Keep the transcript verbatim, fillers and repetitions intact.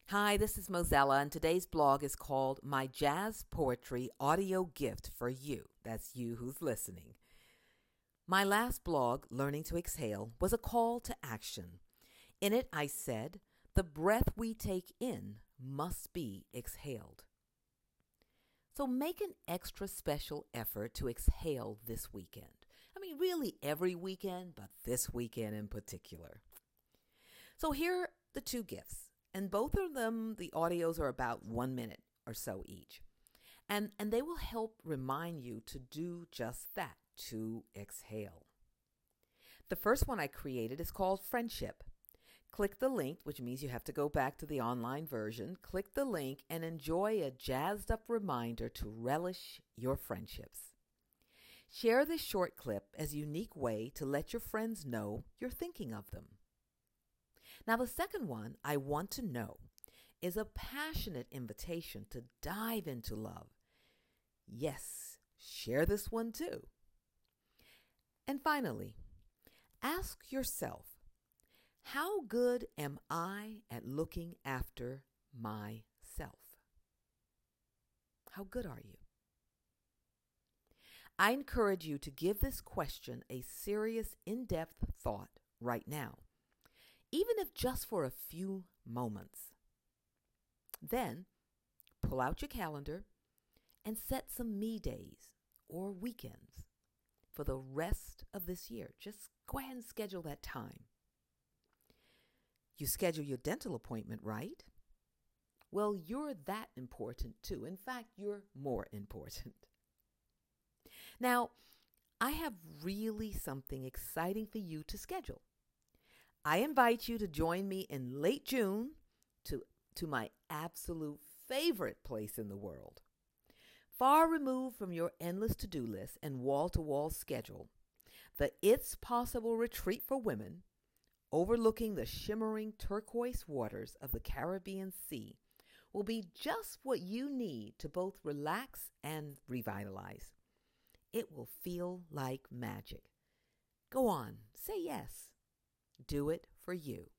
Hi, this is Mozella, and today's blog is called My Jazz Poetry Audio Gift for You. That's you who's listening. My last blog, Learning to Exhale, was a call to action. In it, I said, the breath we take in must be exhaled. So make an extra special effort to exhale this weekend. I mean, really every weekend, but this weekend in particular. So here are the two gifts. And both of them, the audios are about one minute or so each. And, and they will help remind you to do just that, to exhale. The first one I created is called Friendship. Click the link, which means you have to go back to the online version. Click the link and enjoy a jazzed up reminder to relish your friendships. Share this short clip as a unique way to let your friends know you're thinking of them. Now, the second one, I Want to Know, is a passionate invitation to dive into love. Yes, share this one too. And finally, ask yourself, how good am I at looking after myself? How good are you? I encourage you to give this question a serious, in-depth thought right now, even if just for a few moments. Then, pull out your calendar and set some me days or weekends for the rest of this year. Just go ahead and schedule that time. You schedule your dental appointment, right? Well, you're that important too. In fact, you're more important. Now, I have really something exciting for you to schedule. I invite you to join me in late June to, to my absolute favorite place in the world. Far removed from your endless to-do list and wall-to-wall schedule, the It's Possible Retreat for Women, overlooking the shimmering turquoise waters of the Caribbean Sea, will be just what you need to both relax and revitalize. It will feel like magic. Go on, say yes. Do it for you.